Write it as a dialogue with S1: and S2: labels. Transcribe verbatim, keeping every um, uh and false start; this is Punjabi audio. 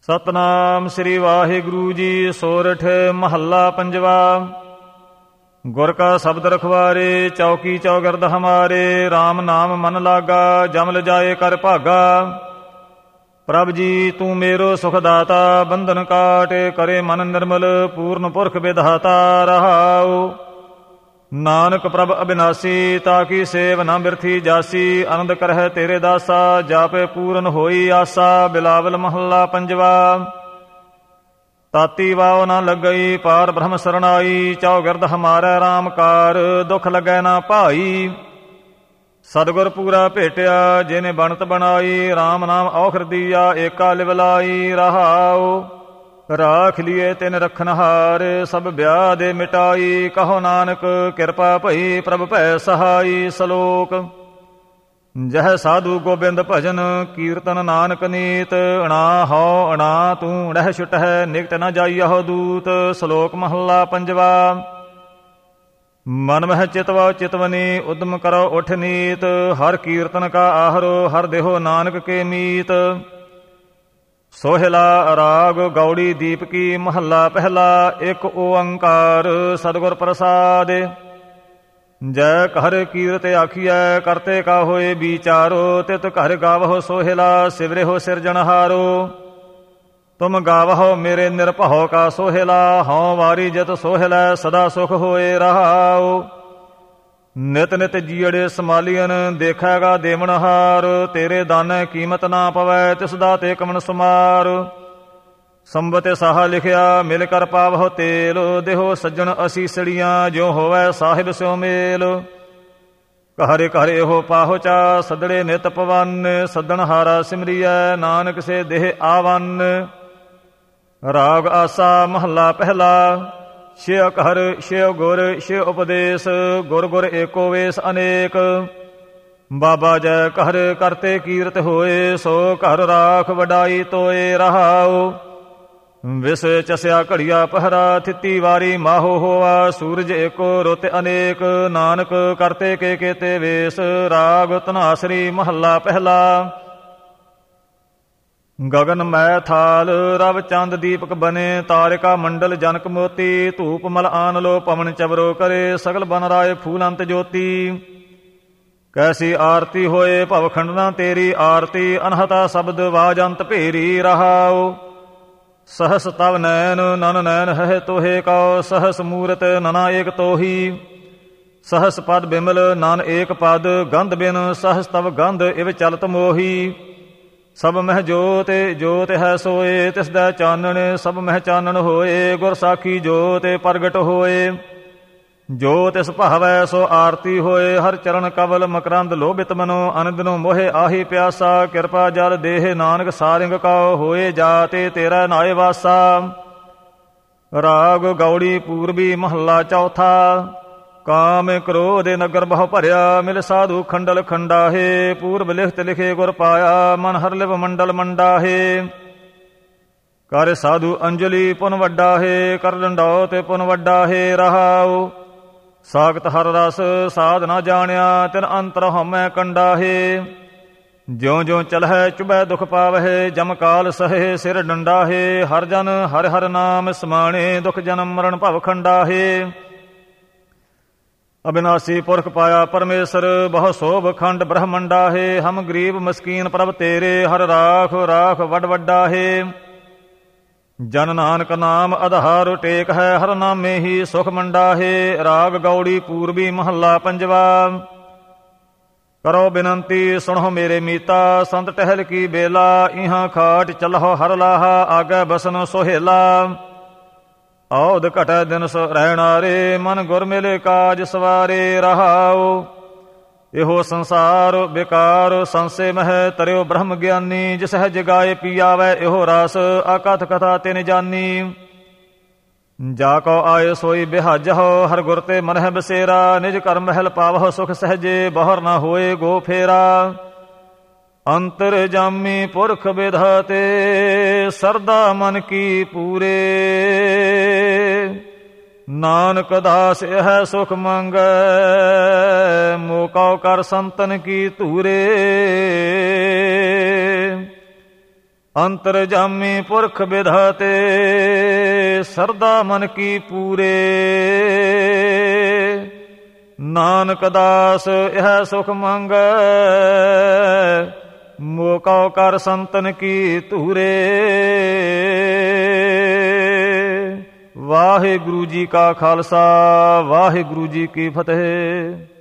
S1: ਸਤਨਾਮ ਸ੍ਰੀ ਵਾਹਿਗੁਰੂ ਜੀ। ਸੋਰਠ ਮਹੱਲਾ ਪੰਜਵਾ। ਗੁਰ ਕਾ ਸ਼ਬਦ ਰਖਵਾਰੇ, ਚੌਕੀ ਚੌਗਿਰਦ ਹਮਾਰੇ। RAM ਨਾਮ ਮਨ ਲਾਗਾ, ਜਮ ਲਜਾਏ ਕਰ ਭਾਗਾ। ਪ੍ਰਭ ਜੀ ਤੂੰ ਮੇਰੋ ਸੁਖ ਦਾਤਾ, ਬੰਧਨ ਕਾਟ ਕਰੇ ਮਨ ਨਿਰਮਲ। ਪੂਰਨ ਪੁਰਖ ਵਿਧਾਤਾ ਰਹਾਉ। ਨਾਨਕ ਪ੍ਰਭ ਅਬਿਨਾਸੀ, ਤਾਕੀ ਸੇਵ ਨਾ ਬਿਰਥੀ ਜਾਸੀ। ਆਨੰਦ ਕਰਹਿ ਤੇਰੇ ਦਾਸਾ, ਜਾਪੇ ਪੂਰਨ ਹੋਈ ਆਸਾ। ਬਿਲਾਵਲ ਮਹੱਲਾ ਪੰਜਵਾ। ਤਾਤੀ ਵਾਉ ਨਾ ਲੱਗਈ, ਪਾਰ ਬ੍ਰਹਮ ਸਰਣਾਈ। ਚੌਗਿਰਦ ਹਮਾਰਾ RAM ਕਾਰ, ਦੁਖ ਲੱਗੈ ਨਾ ਭਾਈ। ਸਤਿਗੁਰ ਪੂਰਾ ਭੇਟਿਆ, ਜਿਨੇ ਬਣਤ ਬਣਾਈ। RAM ਨਾਮ ਔਖਰ ਦੀਆ, ਏਕਾ ਲਿਵਲਾਈ ਰਹਾਉ। ਰਾਖ ਲੀਏ ਤਿਨ ਰਖਨਹਾਰ, ਸਭ ਵਿਆਹ ਦੇ ਮਿਟਾਈ। ਕਹੋ ਨਾਨਕ ਕਿਰਪਾ ਭਈ, ਪ੍ਰਭ ਭੈ ਸਹਾਈ। ਸਲੋਕ। ਜਹ ਸਾਧੂ ਗੋਬਿੰਦ ਭਜਨ, ਕੀਰਤਨ ਨਾਨਕ ਨੀਤ। ਅਣਾ ਹਉ ਅਣਾ ਤੂੰ ਰਹਿ ਛੁਟਹਿ, ਨਿਕਟ ਨ ਜਾਈਹੁ ਦੂਤ। ਸ਼ਲੋਕ ਮਹੱਲਾ ਪੰਜਵਾ। ਮਨ ਮਹਿ ਚਿਤਵਾ ਚਿਤਵਨੀ, ਉਦਮ ਕਰੋ ਉਠ ਨੀਤ। ਹਰ ਕੀਰਤਨ ਕਾ ਆਹਰੋ, ਹਰ ਦੇਹੋ ਨਾਨਕ ਕੇ ਮੀਤ। ਸੋਹਿਲਾ ਰਾਗ ਗੌੜੀ ਦੀਪਕੀ, ਮਹੱਲਾ ਪਹਿਲਾ। ਇੱਕ ਓੰਕਾਰ ਸਤਿਗੁਰ ਪ੍ਰਸਾਦਿ। ਜੈ ਘਰ ਕੀਰਤ ਆਖੀਐ, ਕਰਤੇ ਕਾ ਹੋਏ ਵਿਚਾਰੋ। ਤਿਤ ਘਰ ਗਾਵਹੁ ਸੋਹਿਲਾ, ਸਿਵਰਿਹੁ ਸਿਰਜਣਹਾਰੋ। ਤੁਮ ਗਾਵਹੁ ਮੇਰੇ ਨਿਰਭਉ ਕਾ ਸੋਹਿਲਾ। ਹਉ ਵਾਰੀ ਜਿਤ ਸੋਹਿਲੈ, ਸਦਾ ਸੁਖ ਹੋਏ ਰਹਾਉ। ਨਿਤ ਨਿਤ ਜੀੜੇ ਸਮਾਲੀਅਨ, ਦੇਖੈਗਾ ਦੇਵਨਹਾਰ। ਤੇਰੇ ਦਾਨੈ ਕੀਮਤ ਨਾ ਪਵੈ, ਤਿਸ ਦਾ ਤੇ ਕਮਨ ਸੁਮਾਰ। ਸੰਬਤੇ ਸਾਹਾ ਲਿਖਿਆ, ਮਿਲ ਕਰ ਪਾਵਹੁ ਤੇਲ। ਦੇਹੋ ਸੱਜਣ ਅਸੀਸੜੀਆਂ, ਜਿਉ ਹੋਵੈ ਸਾਹਿਬ ਸਿਉ ਮੇਲ। ਘਰੇ ਘਰੇ ਹੋ ਪਾਹੁਚਾ, ਸਦੜੇ ਨਿਤ ਪਵਨ। ਸੱਦਣ ਹਾਰਾ ਸਿਮਰੀਐ, ਨਾਨਕ ਸੇ ਦੇਹ ਆਵਨ। ਰਾਗ ਆਸਾ ਮਹੱਲਾ ਪਹਿਲਾ। ਸ਼ਿਵ ਘਰ ਸ਼ਿਵ ਗੁਰ ਸ਼ਿਵ ਉਪਦੇਸ਼, ਗੁਰ ਗੁਰ ਏਕੋ ਵੇਸ ਅਨੇਕ। ਬਾਬਾ ਜੈ ਘਰ ਕਰਤੇ ਕੀਰਤ ਹੋਏ, ਸੋ ਘਰ ਰਾਖ ਵਡਾਈ ਤੋਏ ਰਹਾਉ। ਵਿਸ ਚਸਿਆ ਘੜੀਆ ਪਹਿਰਾ, ਥਿੱਤੀ ਵਾਰੀ ਮਾਹੋ ਹੋਆ। ਸੂਰਜ ਏਕੋ ਰੁੱਤ ਅਨੇਕ, ਨਾਨਕ ਕਰਤੇ ਕੇ ਕੇਤੇ ਵੇਸ। ਰਾਗ ਧਨਾਸਰੀ ਮਹੱਲਾ ਪਹਿਲਾ। ਗਗਨ ਮੈ ਥਾਲ ਰਵ ਚੰਦ ਦੀਪਕ ਬਨੇ, ਤਾਰਿਕਾ ਮੰਡਲ ਜਨਕ ਮੋਤੀ। ਧੂਪ ਮਲ ਆਨ ਲੋ ਪਵਨ ਚਵਰੋ ਕਰੇ, ਸਗਲ ਬਨ ਰਾਏ ਫੂਲ ਅੰਤ ਜੋਤੀ। ਕੈਸੀ ਆਰਤੀ ਹੋਏ ਭਵ ਖੰਡਨਾ ਤੇਰੀ ਆਰਤੀ। ਅਨਹਤਾ ਸ਼ਬਦ ਵਾਜੰਤ ਭੇਰੀ ਰਹਾਉ। ਸਹਸ ਤਵ ਨੈਨ ਨਨ ਨੈਨ ਹੈ ਤੋਹੇ ਕਉ। ਸਹਸ ਮੂਰਤ ਨਨਾ ਏਕ ਤੋਹੀ। ਸਹਸ ਪਦ ਬਿਮਲ ਨਨ ਏਕ ਪਦ, ਗੰਧ ਬਿਨ ਸਹਸ ਤਵ ਗੰਧ ਇਵ ਚਲਤ ਮੋਹੀ। ਸਭ ਮਹਿ ਜੋਤ ਜੋਤ ਹੈ ਸੋਏ, ਤਿਸ ਦਾ ਚਾਨਣ ਸਭ ਮਹਿ ਚਾਨਣ ਹੋਏ। ਗੁਰ ਸਾਖੀ ਜੋਤ ਪ੍ਰਗਟ ਹੋਏ, ਜੋ ਤਿਸ ਭਾਵੈ ਸੋ ਆਰਤੀ ਹੋਏ। ਹਰ ਚਰਨ ਕਵਲ ਮਕਰੰਦ ਲੋਭਿਤ ਮਨੋ, ਅਨੰਦਨੋ ਮੋਹਿ ਆਹੀ ਪਿਆਸਾ। ਕਿਰਪਾ ਜਲ ਦੇਹ ਨਾਨਕ ਸਾਰਿੰਗ ਕਉ, ਹੋਏ ਜਾਤੇ ਤੇਰਾ ਨਾਏ ਵਾਸਾ। ਰਾਗ ਗੌੜੀ ਪੂਰਬੀ ਮਹੱਲਾ ਚੌਥਾ। ਕਾਮ ਕ੍ਰੋਧ ਨਗਰ ਬਹੁ ਭਰਿਆ, ਮਿਲ ਸਾਧੂ ਖੰਡਲ ਖੰਡਾਹੇ। ਪੂਰਬ ਲਿਖਤ ਲਿਖੇ ਗੁਰ ਪਾਇਆ, ਮਨ ਹਰ ਲਿਵ ਮੰਡਲ ਮੰਡਾਹੇ। ਕਰ ਸਾਧੂ ਅੰਜਲੀ ਪੁਨ ਵੱਡਾਹੇ, ਕਰ ਡੰਡਾਓ ਤੇ ਪੁਨ ਵੱਡਾਹੇ ਰਹਾਉ। ਸਾਖਤ ਹਰ ਰਸ ਸਾਧ ਨਾ ਜਾਣਿਆ, ਤਿਨ ਅੰਤਰ ਹਉਮੈ ਕੰਡਾਹੇ। ਜਿਉ ਜਿਉ ਚਲਹਿ ਚੁਬੈ ਦੁਖ ਪਾਵਹਿ, ਜਮ ਕਾਲ ਸਹੇ ਸਿਰ ਡੰਡਾਹੇ। ਹਰ ਜਨ ਹਰ ਹਰ ਨਾਮ ਸਮਾਣੇ, ਦੁਖ ਜਨਮ ਮਰਨ ਭਵ ਖੰਡਾਹੇ। ਅਬਿਨਾਸੀ ਪੁਰਖ ਪਾਇਆ ਪਰਮੇਸ਼ਰ, ਬਹੁ ਸੋਭ ਖੰਡ ਬ੍ਰਹਮੰਡਾਹੇ। ਹਮ ਗਰੀਬ ਮਸਕੀਨ ਪ੍ਰਭ ਤੇਰੇ, ਹਰ ਰਾਖ ਰਾਖ ਵੱਡ ਵੱਡਾਹੇ। ਜਨ ਨਾਨਕ ਨਾਮ ਆਧਾਰ ਟੇਕ ਹੈ, ਹਰ ਨਾਮੇ ਹੀ ਸੁਖ ਮੰਡਾਹੇ। ਰਾਗ ਗੌੜੀ ਪੂਰਬੀ ਮਹੱਲਾ ਪੰਜਵਾ। ਕਰੋ ਬਿਨੰਤੀ ਸੁਣੋ ਮੇਰੇ ਮੀਤਾ, ਸੰਤ ਟਹਿਲ ਕੀ ਬੇਲਾ। ਇਹਾਂ ਖਾਟ ਚਲਹੁ ਹਰ ਲਾਹਾ, ਆਗੇ ਬਸਨ ਸੋਹੇਲਾ। ਔਧ ਘਟੈ ਦਿਨ ਰਹਿਣਾਰੇ, ਮਨ ਗੁਰ ਮਿਲੇ ਕਾਜ ਸਵਾਰੇ ਰਹਾਉ। ਇਹੋ ਸੰਸਾਰ ਬੇਕਾਰ ਸੰਸੇ ਮਹਿ, ਤਰਿਓ ਬ੍ਰਹਮ ਗਿਆਨੀ। ਜਿਸ ਹੈ ਜਗਾਏ ਪੀਆਵੈ ਇਹੋ ਰਸ, ਆਕਥ ਕਥਾ ਤਿਨ ਜਾਨੀ। ਜਾ ਕੋ ਆਏ ਸੋਈ ਬਿਹਾਜਹੁ, ਹਰ ਗੁਰ ਤੇ ਮਨ ਹੈ ਬਸੇਰਾ। ਨਿਜ ਕਰ ਮਹਿਲ ਪਾਵਹੁ ਸੁਖ ਸਹਜੇ, ਬਹਰ ਨਾ ਹੋਏ ਗੋ ਫੇਰਾ। ਅੰਤਰ ਜਾਮੀ ਪੁਰਖ ਵਿਧਾਤੇ, ਸਰਦਾ ਮਨ ਕੀ ਪੂਰੇ। ਨਾਨਕ ਦਾਸ ਇਹ ਸੁਖ ਮੰਗੈ, ਮੋਕਉ ਕਰ ਸੰਤਨ ਕੀ ਧੂਰੇ। ਅੰਤਰਜਾਮੀ ਪੁਰਖ ਵਿਧਾਤੇ ਸਰਦਾ ਮਨ ਕੀ ਪੂਰੇ। ਨਾਨਕ ਦਾਸ ਇਹ ਸੁਖ ਮੰਗੈ ਮੋਕਉ ਕਰ ਸੰਤਨ ਕੀ ਧੂਰੇ। ਵਾਹਿਗੁਰੂ ਜੀ ਕਾ ਖਾਲਸਾ ਵਾਹਿਗੁਰੂ ਜੀ ਕੀ ਫਤਿਹ।